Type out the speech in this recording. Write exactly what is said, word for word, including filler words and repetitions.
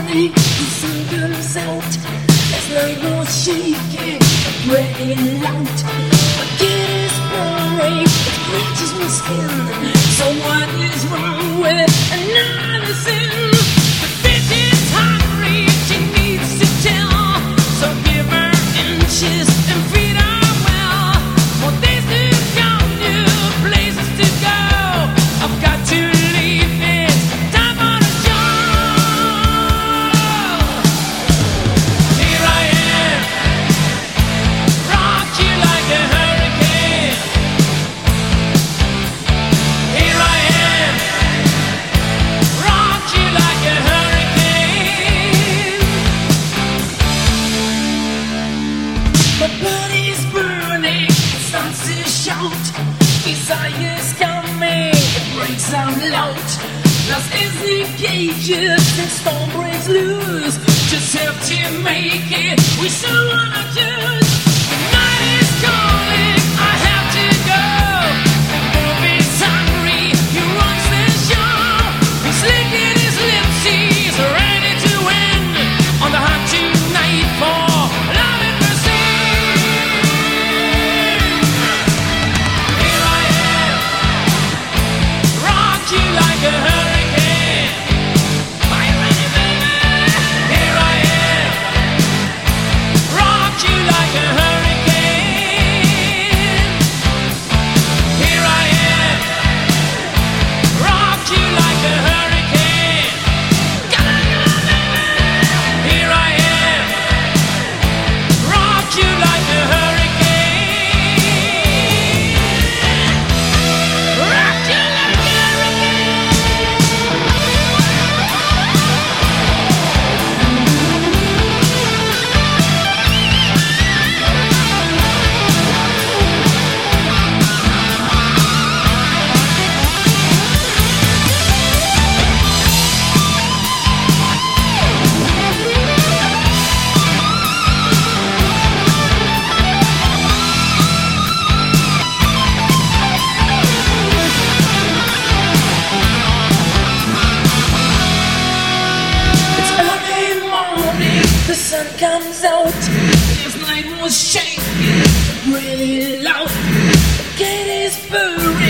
morning, the sun comes out. There's night more shaking, breaking out. My kid is pouring, it bleaches my skin. So what is wrong with another sin? The bitch is hungry, she needs to tell. So give her inches and feed her well. More days to come, new places to go. I've got to leave, it's time for the show. Here I am, rock you like a hurricane. Here I am, rock you like a hurricane. My body's burning, it starts to shout. Desire's coming, it breaks out loud. Lost is the cages, the storm breaks loose. Just have to make it, we still wanna choose. The night is calling, I have to go. The movie's hungry, he runs the show. He's licking his lips, he's ready to win. On the hot tonight for love and mercy. Here I am, rock you like a hurricane. Are you ready, baby? Here I am, rock you like a hurricane. Here I am, rock you like a hurricane. Come on, come on, baby. Here I am, rock you like a hurricane. Rock you like a hurricane. It's early morning, the sun comes out. This night was shaking, really loud. The gate is burning.